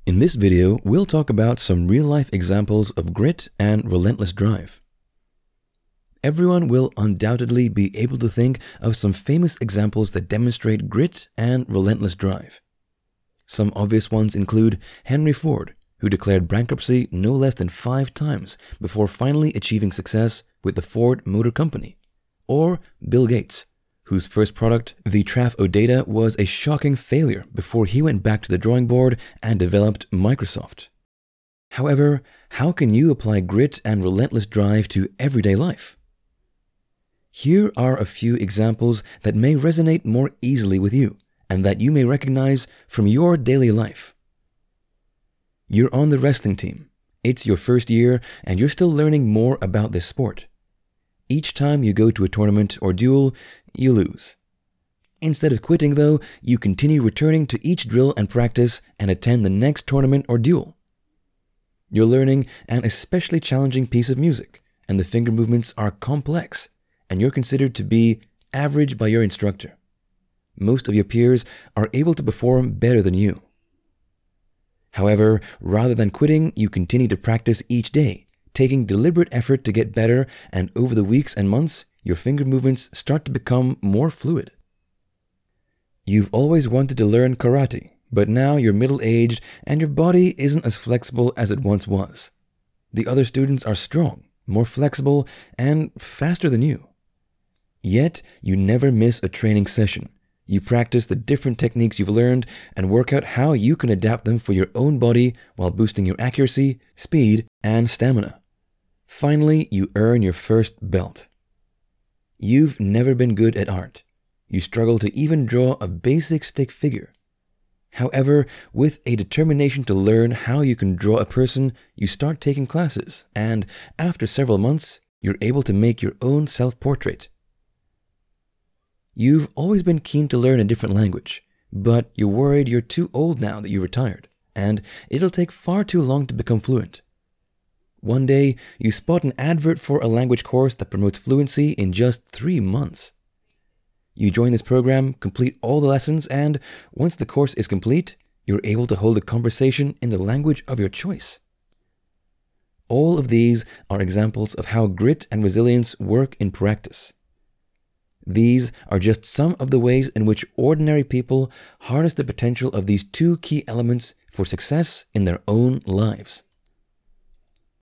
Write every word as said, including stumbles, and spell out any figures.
In this video, we'll talk about some real-life examples of grit and relentless drive. Everyone will undoubtedly be able to think of some famous examples that demonstrate grit and relentless drive. Some obvious ones include Henry Ford, who declared bankruptcy no less than five times before finally achieving success with the Ford Motor Company, or Bill Gates, whose first product, the Traff-O-Data, was a shocking failure before he went back to the drawing board and developed Microsoft. However, how can you apply grit and relentless drive to everyday life? Here are a few examples that may resonate more easily with you and that you may recognize from your daily life. You're on the wrestling team. It's your first year and you're still learning more about this sport. Each time you go to a tournament or duel, you lose. Instead of quitting though, you continue returning to each drill and practice and attend the next tournament or duel. You're learning an especially challenging piece of music, and the finger movements are complex, and you're considered to be average by your instructor. Most of your peers are able to perform better than you. However, rather than quitting, you continue to practice each day, taking deliberate effort to get better, and over the weeks and months, your finger movements start to become more fluid. You've always wanted to learn karate, but now you're middle-aged and your body isn't as flexible as it once was. The other students are strong, more flexible, and faster than you. Yet, you never miss a training session. You practice the different techniques you've learned and work out how you can adapt them for your own body while boosting your accuracy, speed, and stamina. Finally, you earn your first belt. You've never been good at art. You struggle to even draw a basic stick figure. However, with a determination to learn how you can draw a person, you start taking classes, and after several months, you're able to make your own self-portrait. You've always been keen to learn a different language, but you're worried you're too old now that you retired, and it'll take far too long to become fluent. One day, you spot an advert for a language course that promotes fluency in just three months. You join this program, complete all the lessons, and once the course is complete, you're able to hold a conversation in the language of your choice. All of these are examples of how grit and resilience work in practice. These are just some of the ways in which ordinary people harness the potential of these two key elements for success in their own lives.